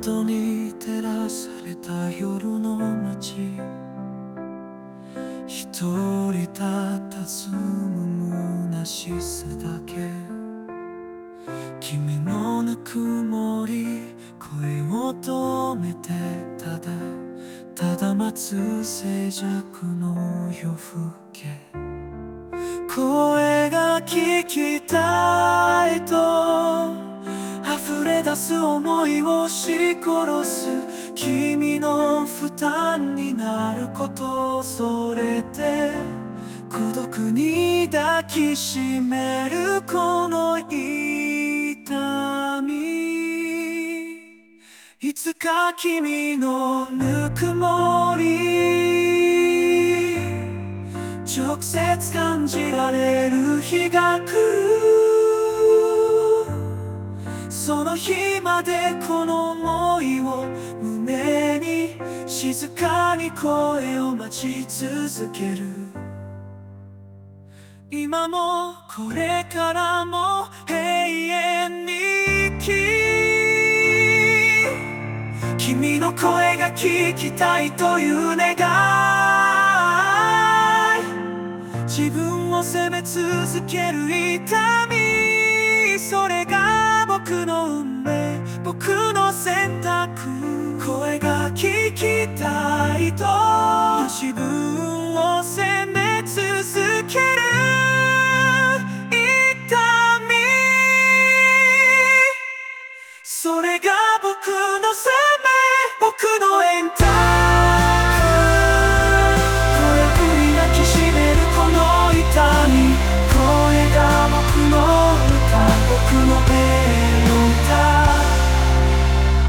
窓に照らされた夜の街、一人たたずむ虚しさだけ。君のぬくもり声を止めて、ただ待つ静寂の夜更け。声が聞きたいと溢れ出す想いを押し殺す。君の負担になることを恐れて、孤独に抱きしめるこの痛み。いつか君のぬくもり直接感じられる日が来る。その日までこの想いを胸に静かに声を待ち続ける。今もこれからも永遠に君の声が聞きたいという願い。自分を責め続ける痛み、それが僕の運命、僕